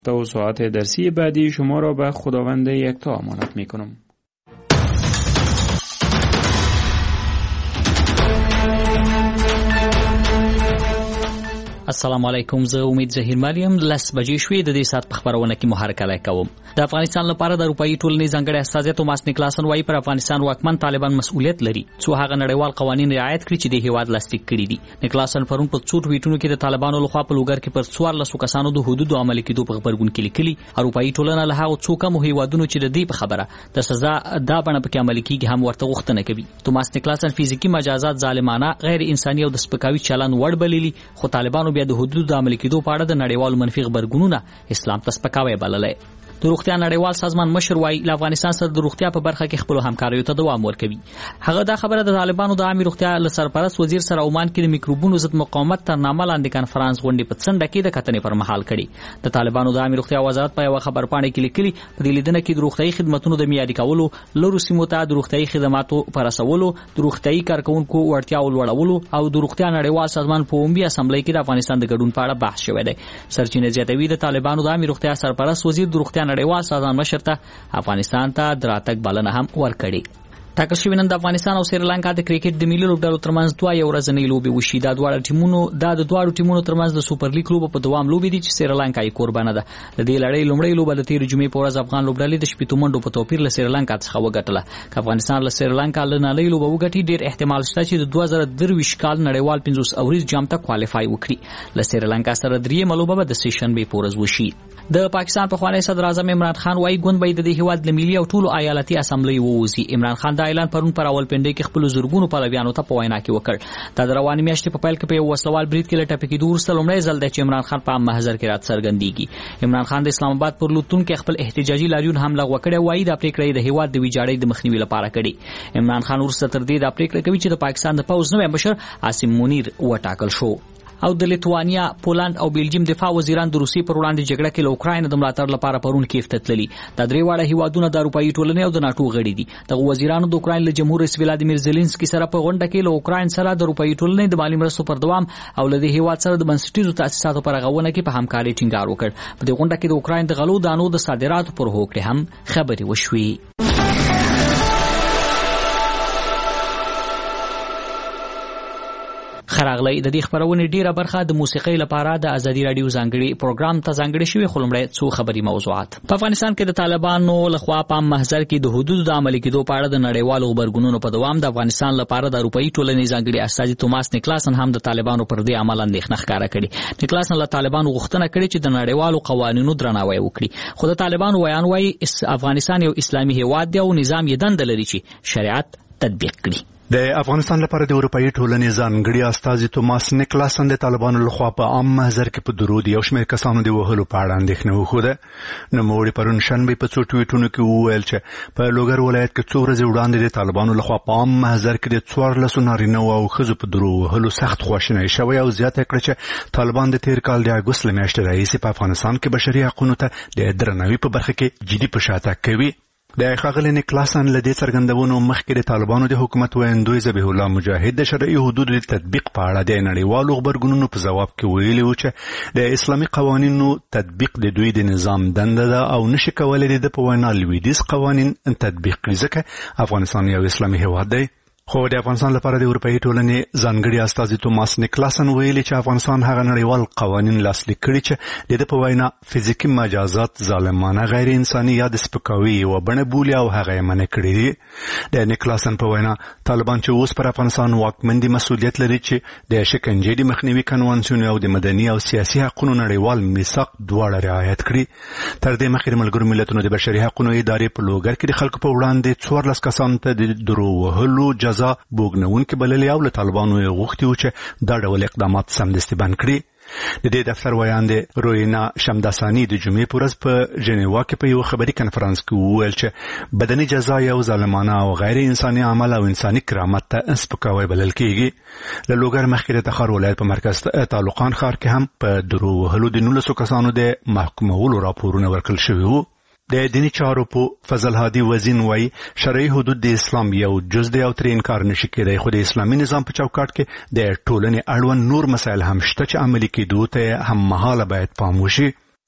توسعات درسی بعدی شما را به خداوند یکتا امانت میکنم. السلام علیکم. زه امید ظهیر مریم. 10 بجې شوې د دې سات په خبرونه کې محرکه کوم. د افغانستان لپاره د اروپאי ټولنې ځانګړی استازی توماس نیکلاسن وايي پر افغانستان واکمن طالبان مسؤلیت لري څو هغه نړیوال قوانین رعایت کړي چې د هیواد لاسلیک کړي دي. نیکلاسن پرون په څو ټویټونو کې د طالبانو لخوا په لوګر کې پر 14 کسانو د حدود عملي کېدو په خبرګون کې لیکلي اروپאי ټولنه له هغه څو کم هیوادونو چې د دې په خبره د سزا دا بڼه پکې عملي کیږي هم ورته غوښتنه کوي. توماس نیکلاسن فزیکی مجازات ظالمانه، غیر انساني او د سپکاوي چلند وړ بللي، خو طالبانو بیا د حدود عملي کېدو په اړه د نړیوالو منفي خبرګونونه اسلام ته سپکاوی بللی. د روغتیا نړیوال سازمان مشر وايي له افغانستان سره د روغتیا په برخه کې خپل همکاریو ته دوام ورکوي. هغه دا خبره د طالبانو د عامه روغتیا له سرپرست وزیر سره عمان کې د میکروبونو ضد مقاومت تر نامه لاندې کانفرنس غونډې په څنډه کې د کتنې پر مهال کړي. د طالبانو د عامه روغتیا وزارت په یو خبرپاڼه کې لیکلي په دې لیدنه کې د روغتیايي خدماتو د معیاري کولو، لرو سیمو ته د روغتیايي خدماتو پر رسولو، د روغتیايي کارکونکو وړتیا لوړولو او د روغتیا نړیوال سازمان په عمومي اسمبلی کې د افغانستان د ګډون په اړه بحث شوی دی. سرچینې زیاتوي د طالبانو د عامه روغتیا سرپرست وزیر د روغتیا نړیوال سازمان شرطه افغانستان ته دراتک بلنه هم ورکړي. ټاکل شوی نن د افغانستان او سریلانکا د کرکټ د ملي لوبډلو ترمنځ دوه یو ورځنۍ لوبې وشي. د دواړو ټیمونو ترمنځ د سوپر لیګ لوب په دوام لوبې دي چې سریلانکا یې قربانه ده. د دې لړۍ لومړۍ لوبه د تیر جمعې په ورځ افغان لوبډلې د شپږ منډو په توپیر له سریلانکا څخه وګټله. که افغانستان له سریلانکا لنالۍ لوبه وګټي، ډیر احتمال شته چې د 2023 کال نړیوال 50 اوریز جام ته کوالیفای وکړي. له سریلانکا سره درېیمه لوبه به د سیشنبې په ورځ وشي. د پاکستان پخوانی صدر اعظم عمران خان وايي ګوند به د هیواد د ملي او ټولو ایالتي اسمبلی ووزي. عمران خان دا اعلان پرون پر راولپنډۍ کې خپل زورګونو پلویانو ته په وینا کې وکړ. د رواني میاشتې په پیل کې په یو وسلوال برید کې لټه پکې دور سره لومړی ځل د عمران خان په محضر کې رات څرګندېږي. عمران خان د اسلام آباد پر لوتون کې خپل احتجاجي لاریون هم لغوه کړی وایي د پریکړې د هیواد د ویجاړۍ د مخنیوي لپاره کړي. عمران خان ورسره تر دې د پریکړه کوي چې د پاکستان د پوز نوې مشر عاصم منیر وټاکل شو. او د لیتوانیا، پولند او بلجیم دفاع وزیران د روسیې پر وړاندې جګړه کې له اوکراین د ملاتړ لپاره پرون کیف ته تللي. دا درې واړه هیوادونه د اروپאי ټولنې او د ناتو غړي دي. دغه وزیرانو د اوکراین له جمهور رئیس ولادیمیر زيلنسکي سره په غونډه کې له اوکراین سره د اروپאי ټولنې د مالی مرستو پر دوام او له دې هیواد سره د بنسټیزو تاسیساتو پر غوونه کې په همکاري ټینګار وکړ. په دې غونډه کې د اوکراین د غلو دانو د صادراتو پر هوکړه هم خبرې وشوې. خراغلی د دې خبرونه ډیره برخه د موسیقۍ لپاره د ازادي رادیو ځانګړي پروګرام ته ځانګړي شوی. خلمړی څو خبري موضوعات. په افغانستان کې د طالبانو لخوا په محضر کې د حدود د عملي کېدو په اړه د نړیوالو خبرګونونو په دوام د افغانستان لپاره د اروپאי ټولنې ځانګړي استازي توماس نیکلاسن هم د طالبانو پر دې عمل اندېښنه ښکاره کړې. نیکلاسن له طالبانو غوښتنه کړې چې د نړیوالو قوانینو درناوی وکړي. خو د طالبانو ویان وايي افغانستان یو اسلامي هیواد دی او نظام یې دنده لري چې شریعت تطبیق کړي. د افغانستان لپاره د اروپאי ټولنې ځانګړي استازي توماس نیکلاسن د طالبانو لخوا په عام محضر کې په درود یو شمېر کسانو د وهلو په اړه اندېښنه وښوده. نوموړي پرون شنبه په څو ټویټونو کې وویل چې په لوګر ولایت کې څو ورځې وړاندې د طالبانو لخوا په عام محضر کې د 14 نارینه او ښځو په درو وهلو سخت خواشینی شوی او زیاته کړه چې طالبان د تیر کال د اګوست له میاشتې راهیسې په افغانستان کې بشري حقوقو ته د درناوي په برخه کې جدي پشاته کوي. د ښاغلي نیکلاسن له دې څرګندونو مخکې د طالبانو د حکومت ویاندوی ذبیح الله مجاهد د شرعي حدودو د تطبیق په اړه د نړیوالو خبرګونونو په ځواب کې ویلي و چې د اسلامي قوانینو تطبیق د دوی د نظام دنده ده او نشي کولی د په وینا لویدیځ قوانین تطبیق کړي ځکه افغانستان یو اسلامي هیواد دی. خو د افغانستان لپاره د اروپאי ټولنې ځانګړي استازي توماس نیکلاسن ویلي چې افغانستان هغه نړیوال قوانین لاسلیک کړي چې د په وینا فزیکي مجازات ظالمانه، غیر انساني یا د سپکاوي یوه بڼه بولي او هغه یې منع کړي دي. د نیکلاسن په وینا طالبان چې اوس پر افغانستان واکمن دي مسؤلیت لري چې د شکنجې د مخنیوي کنوانسیون او د مدني او سیاسي حقوقو نړیوال میثاق دواړه رعایت کړي. تر دې مخکې د ملګرو ملتونو د بشري حقوقو ادارې په لوګر کې د خلکو په وړاندې 14 کسانو ته د درو وهلو جزا بوګنونکي بللي او له طالبانو یې غوښتي و چې دا ډول اقدامات سمدستي بند کړي. د دې دفتر ویاند روینا شمداسانی د جمعې په ورځ په ژنیوا کې په یو خبري کنفرانس کې وویل چې بدني جزا یو ظالمانه او غیر انساني عمل او انساني کرامت ته سپکاوی بلل کېږي. له لوګر مخکې د تخار ولایت په مرکز تعلقان ښار کې هم په درو وهلو د 19 کسانو د محکومولو راپورونه ورکړل شوي وو. د دینی چارو په فضل هادي وزین وای شرعي حدود د اسلام یو جز دی او تر انکار نشي کېدای. خو د اسلامي نظام په چوکاټ کې د ټولنې اړوند نور مسایل هم شته چې عملي کېدو ته هم مهاله باید پام وشي.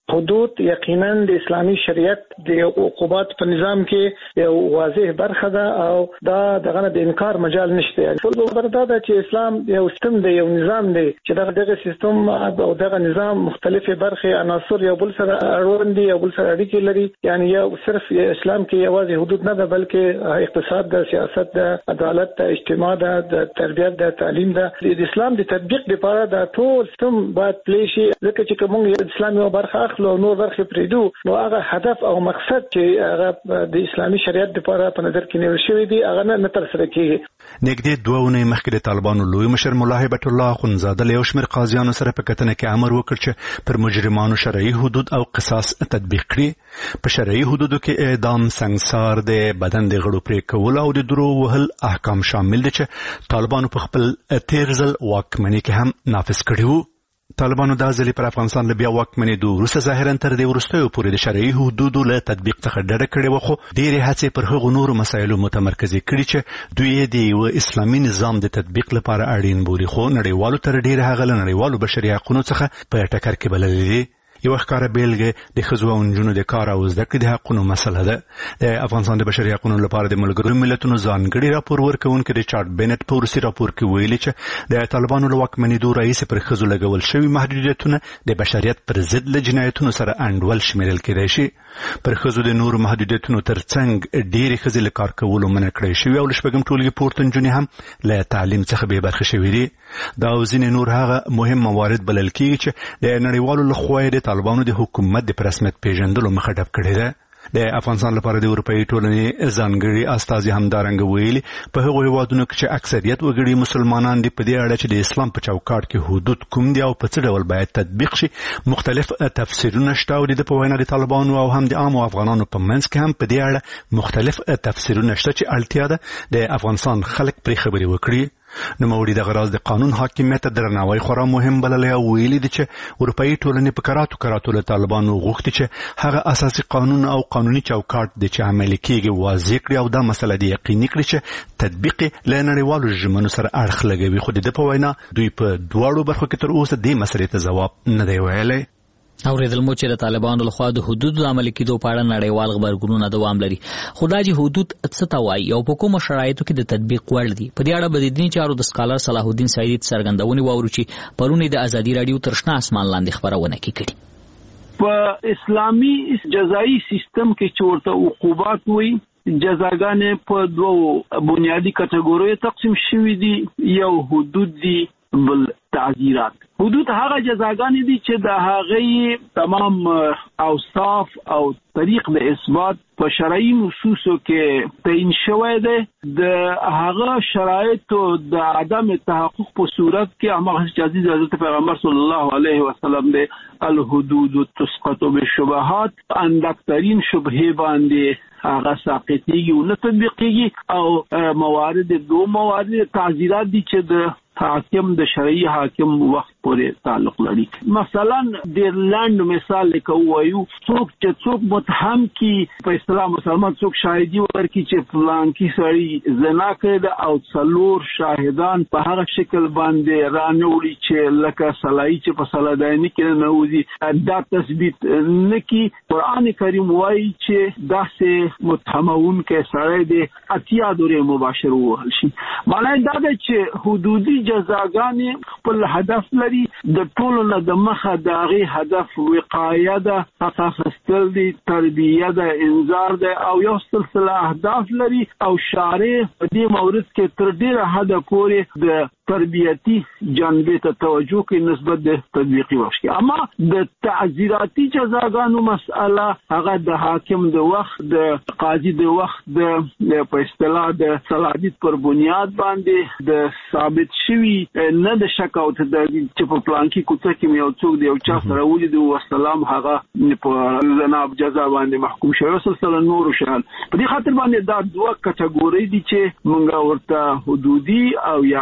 حدود یقینا د اسلامي شریعت د عقوبات په نظام کې یو واضح برخه ده او دا دغه د انکار مجال نشته. ټول خبره ده چې اسلام یو سیستم دی، یو نظام دی چې دغه سیستم او دغه نظام مختلفه برخې عناصر یو بل سره اړوند دي، یو بل سره اړیکې لري. یعنی یو صرف اسلام کې یوازې حدود نه ده بلکې اقتصاد ده، سیاست ده، عدالت ده، اجتماع ده، د تربیت ده، تعلیم ده. د اسلام د تطبیق لپاره دا ټول سیستم باید پلی شي، ځکه چې کوم اسلام یو برخه نو نور برخه پریدو نو هغه هدف او مقصد چې هغه د اسلامي شریعت لپاره په نظر کې نیول شوی دی هغه نه تر سره کیږي. نږدې 2 ونې مخکې د طالبانو لوی مشر مولا هیبت الله اخوندزاده له یو شمېر قاضیانو سره په کتنه کې امر وکړ چې پر مجرمانو شرعي حدود او قصاص تطبیق کړي. په شرعي حدودو کې اعدام، سنگسار، د بدن د غړو پرې کول او د درو وهل احکام شامل دي چې طالبانو په خپل تیر ځل واکمنۍ کې هم نافذ کړي وو. طالبانو دا ځلې پر افغانستان له بیا واکمنېدو وروسته ظاهرا تر دې وروستیو پورې د شرعي حدودو له تطبیق څخه ډډه کړې وه، خو ډېرې هڅې پر هغو نورو مسایلو متمرکزې کړي چې دوی یې د یوه اسلامي نظام د تطبیق لپاره اړین بولي، خو نړیوالو تر ډېره هغه له نړیوالو بشري حقونو څخه په ټکر کې بللې دي. یو ښکاره بیلګه د ښځو او نجونو د کار او زده کړې د حقونو مسله ده. د افغانستان د بشري حقونو لپاره د ملګرو ملتونو ځانګړي راپور ورکوونکي ریچارډ بینټ په وروستي راپور کې ویلي چې د طالبانو له واکمنېدو راهیسې پر ښځو لګول شوي محدودیتونه د بشریت پر ضد له جنایتونو سره انډول شمیرل کېدای شي. پر ښځو د نورو محدودیتونو ترڅنګ ډېرې ښځې له کار کولو منع کړی شوي او له 6 ټولګې پورته نجونې هم له تعلیم څخه بې برخې شوي دي. دا او ځینې نور هغه مهم موارد بلل کېږي چې د نړیوالو لخوا د طالبانو د حکومت د رسمیت پیژندلو مخه ډب کړې ده. د افغانستان لپاره د اروپایي ټولنې ځانګړي استازي همدارنګه ویلي په هغو هیوادونو کې چې اکثریت وګړي مسلمانان دي په دې اړه چې د اسلام په چوکاټ کې حدود کوم دي او په څه ډول باید تطبیق شي مختلف تفسیرونه شته او د په وینا د طالبانو او هم د عامو افغانانو په منځ کې هم په دې اړه مختلف تفسیرونه شته چې اړتیا ده د افغانستان خلک پرې خبرې وکړي. نوموړي دغه راز د قانون حاکمیت درناوی خورا مهم بللی او ویلي دي چې اروپایي ټولنې په کراتو له طالبانو غوښتي چې هغه اساسي قانون او قانوني چوکاټ د چې عملي کېږي واضح کړي او دا مسله د یقیني کړي چې تطبیق له نړیوالو ژمنو سره اړخ لګوي. خو د ده په وینا دوی په دواړو برخو کې تر اوسه دې مسلې ته ځواب نه دی ویلی. اوریدل مو چې د طالبانو لخوا د حدودو عملي کېدو په اړه نړیوال غبرګونونه دوام لري، خو دا چې حدود څه ته وایي او په کومو شرایطو کې د تطبیق وړ دي، په دې اړه به د دیني چارو د سکالر صلاح الدین سعیدي څرګندونې واورو چې پرون د ازادي راډیو تر شنه اسمان لاندې خبرونه کړې. په اسلامي جزایي سیستم کې چې ورته عقوبات وایي جزاګانې په 2 بنیادی کټګوریو تقسیم شوي دي، یو حدود دي بل تعزیرات. حدود هغه جزاګانې دي چې د هغې تمام اوصاف او طریق د اثبات په شرعي نصوصو کې تعین شوی دی. د هغه شرایطو د عدم تحقق په صورت کې هغه چې عزیز حضرت پیغمبر صلی الله علیه وسلم دی الحدود تسقط بالشبهات، اندکترین شبهه باندې هغه ساقطیږي او نه تطبیقیږي او موارد 2 موارد تعزیرات دي چې د حاکم د شرعي حاکم وخت پورې تعلق لري. مثلا د ایرلند مثال لکوایو څوک متهم کی په اصطلاح مسلمان څوک شاهدی ورکړي چې فلان کی سړی زنا کړی او 4 شاهدان په هغه شکل باندې رانوړي چې لکه صلاحي چې په صلادانی کې نوځي دا تثبیت نکي. قران کریم وایي چې داسې متهمون کې سړی د اتیا دورې مباشر وهل شي. معنی دا ده چې حدودي جزاګانې خپل هدف لري، د ټولو نه د مخه د هغې هدف وقایه ده، حق اخیستل دي، تربیه ده، انذار ده او یو سلسله اهداف لري او شارع په دې مورد کې تر ډیره حده پورې د تربیتی جانبې ته توجه کوي نسبت د تطبیقي وخت کې. اما د تعزیراتي جزاګانو مسأله هغه د حاکم د وخت، د قاضي د وخت، د په اصطلاح د صلاحیت پر بنیاد باندې د ثابت شوی نه د شک او تدابیر چې په پلان کې کوڅه کې یو څوک دی او چا سره ولید او السلام هغه په جناب جزا باندې محکوم شوی سلسله نور شان. په دې خاطر باندې دا 2 کټګوري دي چې موږ ورته حدودي او یا تعزیراتي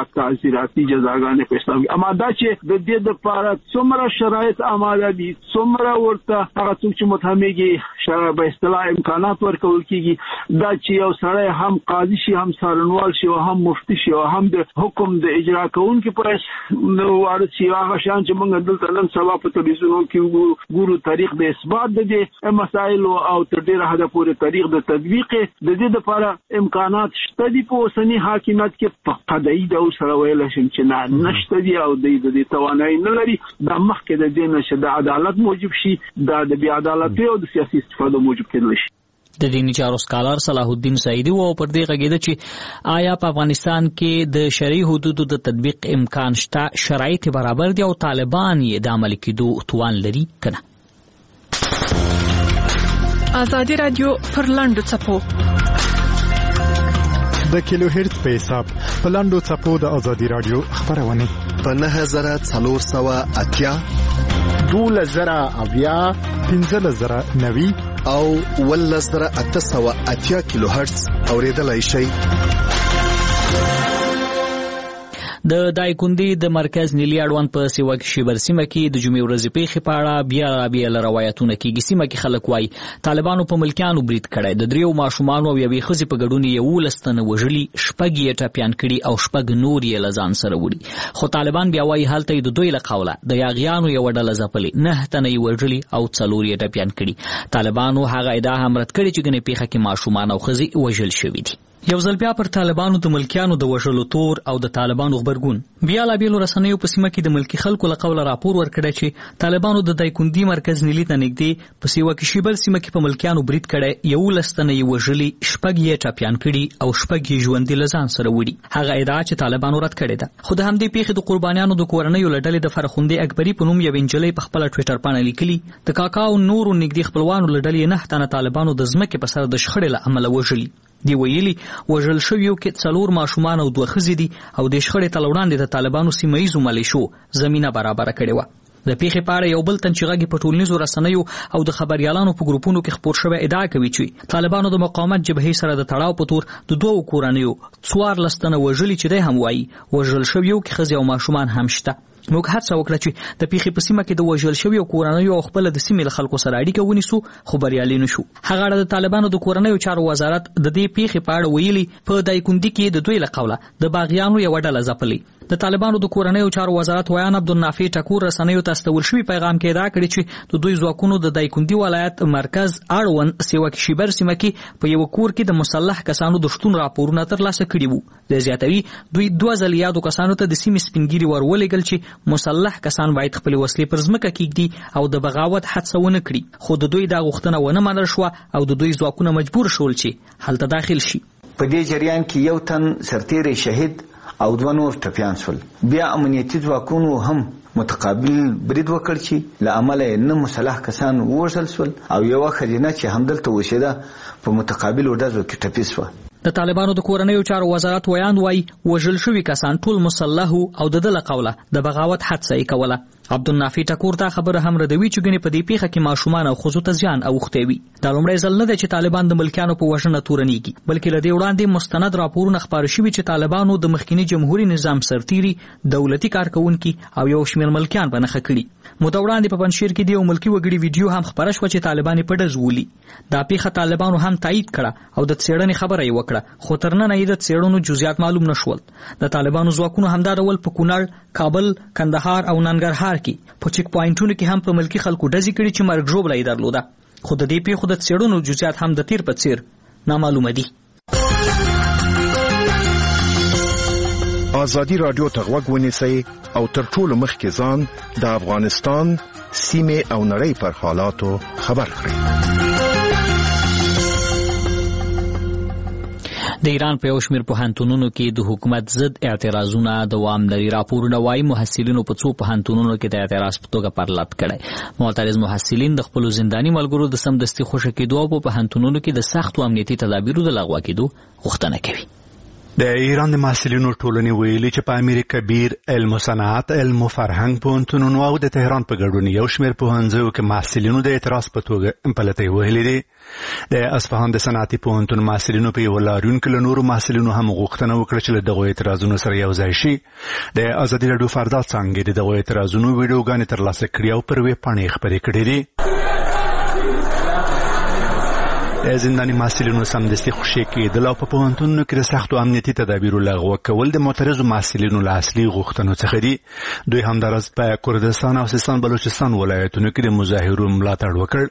تعزیراتي جزاګانې په اسلام کې. اما دا چې د دې لپاره څومره شرایط آماده دي، څومره ورته هغه څوک چې متهمېږي شرع به اصطلاح امکانات ورکول کیږي، دا چې یو سړی هم قاضي شي، هم څارنوال شي، او هم مفتي شي، او هم د حکم د اجرا کوونکي پر وارد شي. هغه شان چې موږ دلته نن سبا په تلویزیونونو کې ګورو تاریخ د اثبات د دې مسایل او تر ډیره حده پورې تاریخ د تطبیق د دې لپاره امکانات شته دي په اوسني حاکمیت کې. په قضایي ډول سره ویل شي چې نشته دي او د دې توانایي نه لري. دا مخکې د دې نشه د عدالت موجب شي، دا د بې عدالتۍ او د سیاسي استفاده موجب کېدلی شي. د دینی چارو سکالر صلاح الدین سعیدی و پر دې غږیده چې آیا په افغانستان کې د شرعي حدودو د تطبیق امکان شته، شرایط برابر دي او طالبان یې د عملي کېدو توان لري کنه؟ آزادی رادیو پر لاندو څپو د کیلو هرتز په حساب په لاندو څپو د آزادی رادیو خبرونه په 9480 2000 1590 او 1880 کیلو هرتز اوریدلای شئ. د دایکندي د مرکز نیلی اړوند په سیوا کې شیبر سیمه کې د جمعې ورځې پیښې په اړه بیا روایتونه کېږي. سیمه کې خلک وایي طالبانو په ملکیانو برید کړی، د 3 ماشومانو او یوې ښځې په ګډون 11 تنه وژلي، 6 یې ټپیان کړي او 6 نور یې له ځان سره وړي. خو طالبان بیا وایي هلته د دوی له قوله د یاغیانو یوه ډله ځپلې، 9 تنه یې وژلي او 4 یې ټپیان کړي. طالبانو هغه ادعا هم رد کړې چې ګنې پیښه کې ماشومان او ښځې وژل شوي دي. یو ځل بیا پر طالبانو د ملکیانو د وژلو تور او د طالبانو خبرګون بیا لا بیلو رسنیو په سیمه کې د ملکی خلکو له قوله راپور ورکړی چې طالبانو د دایکندي مرکز نیلی ته نږدې په سیوا کې شیبر سیمه کې په ملکیانو برید کړی، 11 تنه یې وژلي، 6 یې ټپیان کړي او 6 یې ژوندي له ځان سره وړي. هغه ادعا چې طالبانو رد کړې ده. خو د همدې پیښې د قربانیانو د کورنیو له ډلې د فرخندې اکبري په نوم یو انجلۍ په خپله ټویټر پاڼه لیکلي د کاکا او نورو نږدې خپلوانو له ډلې 9 تنه طالبانو د ځمکې په سر د شخړې له امله وژلي. دی ویلي وژل شویو کې 4 ماشومان او 2 ښځې دي او د شخړې تل وړاندې د طالبانو سیمه ییزو ملیشو زمینه برابره کړې وه. د پیښې په اړه یو بل تن چې غږی په ټولنیزو رسنیو او د خبریالانو په ګروپونو کې خپور شوی ادعا کوي چې طالبانو د مقاومت جبهې سره د تړاو په تور د 2 کورنیو 14 تنه وژلي چې دی هم وایي وژل شویو کې ښځې او ماشومان هم شته. موږ هڅه وکړه چې د پیښې په سیمه کې د وژل شویو کورنیو او خپل د سیمې له خلکو سره اړیکه ونیسو، خو بریالي نشو. هغه اړه د طالبانو د کورنیو چارو وزارت د دې پیښې په اړه ویلي په دایکندي کې د دوی له قوله د باغیانو یوه ډله ځپلې. د طالبانو د کورنیو چارو وزارت ویان عبدالنافع ټکور رسنیو ته استول شوي پیغام کې ادعا کړې چې د دوی ځواکونو د دایکندي ولایت مرکز اړوند سیوا کې شیبر سیمه کې په یو کور کې د مسلح کسانو د شتون راپورونه ترلاسه کړي وو. د زیاتوي دوی 2 ځله یادو کسانو ته د سیمې سپینګیري ورولېږل چې مسلح کسان باید خپل وسلې پر ځمکه کېږدي او د بغاوت حادثه ونه کړي، خو د دوی دا غوښتنه ونه منل شوه او د دوی ځواکونه مجبور شول چې هلته داخل شي. په دې جریان کې یو تن سرتیری شهید او 2 نور ټپیان شول. بیا امنیتي ځواکونو هم متقابل برید وکړ چې له امله نه مسلح کسان وژل شول او یوه ښځینه چې همدلته اوسېده په متقابلو ډزو کې ټپي شوه. د طالبانو د کورنیو چارو وزارت ویان وایي وژل شوي کسان ټول مسلح او د ده له قوله د بغاوت حادثه یې کوله. عبدالنافع ټکور دا خبره هم ردوي چې ګنې په دې پیښه کې ماشومان او ښځو ته زیان اوښتی وي. دا لومړی ځل نه دی چې طالبان د ملکیانو په وژنه تورنېږي، بلکې له دې وړاندې مستند راپورونه خپاره شوي چې طالبانو د مخکیني جمهوري نظام سرتیري، دولتي کارکوونکي او یو شمېر ملکیان په نښه کړي. موده وړاندې په پنجشیر کې د یو ملکي وګړي ویډیو هم خپره شوه چې طالبان یې په ډز ولي. دا پیښه طالبانو هم تایید کړه او د څېړنې خبره یې وکړه، خو تر ننه یې د څېړنو جزئیات معلوم نه شول. د طالبانو ځواکونو همدا ډول په کونړ، کابل، کندهار او ننګرهار کې په چیک پوینټونو کې هم په ملکي خلکو ډزې کړي چې مرګ ژوبله یې درلوده، خو د دې پیښو د څېړنو جزئیات هم د تیر په څیر نامعلومه دي. آزادی رادیو ته غوږ ونیسئ او تر ټولو مخکې ځان د افغانستان سیمې او نړۍ پر حالاتو خبر کړئ. د ایران په یو شمېر پوهنتونونو کې د حکومت ضد اعتراضونه دوام لري. راپورونه وایي محصلینو په 2 پوهنتونونو کې د اعتراض په توګه پرلط کړی. معترض محصلین د خپلو زنداني ملګرو د سمدستي خوشي کېدو او په پوهنتونونو کې د سختو امنیتي تدابیرو د لغوه کېدو غوښتنه کوي. د ایران د محصلینو ټولنې ویلي چې په امیر کبیر علم و صنعت علم و فرهنګ پوهنتونونو او د تهران په ګډون یو شمېر پوهنځیو کې محصلینو د اعتراض په توګه پلتۍ وهلې دي. د اصفهان د صنعتي پوهنتون محصلینو په یو لاریون کې له نورو محصلینو هم غوښتنه وکړه چې له دغو اعتراضونو سره یو ځای شي. د ازادي راډیو فردا څانګې د دغو اعتراضونو ویډیوګانې ترلاسه کړي او پر ویب پاڼې خپرې کړې دي. زنداني محصلینو سمدستي خوشي کېدل او په پوهنتونونو کې د سختو امنیتي تدابیرو لغوه کول د معترضو محصلینو له اصلي غوښتنو څخه دي. دوی همداراز په کردستان او سیستان بلوچستان ولایتونو کې د مظاهرو ملاتړ وکړ.